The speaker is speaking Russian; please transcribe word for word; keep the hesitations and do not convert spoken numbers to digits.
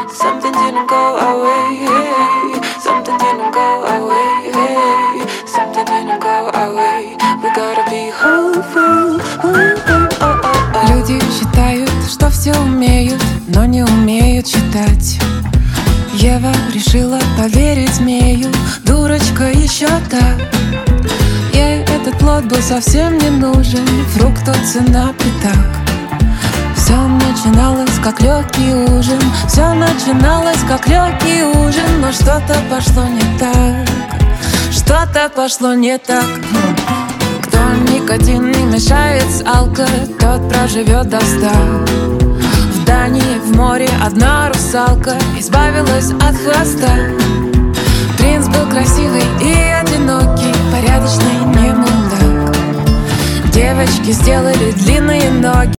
something didn't go our way. Something didn't go our way. Something didn't go our way. We gotta be hopeful. Люди считают, что все умеют, но не умеют читать. Ева решила поверить змею, дурочка еще та. Ей этот плод был совсем не нужен, фрукту цена пятак. Все начиналось как легкий ужин, все начиналось как легкий ужин, но что-то пошло не так, что-то пошло не так. Кто никотин не мешает с алко, тот проживет до ста. В Дании в море одна русалка избавилась от хвоста. Принц был красивый и одинокий, порядочный, не мудак. Девочки сделали длинные ноги.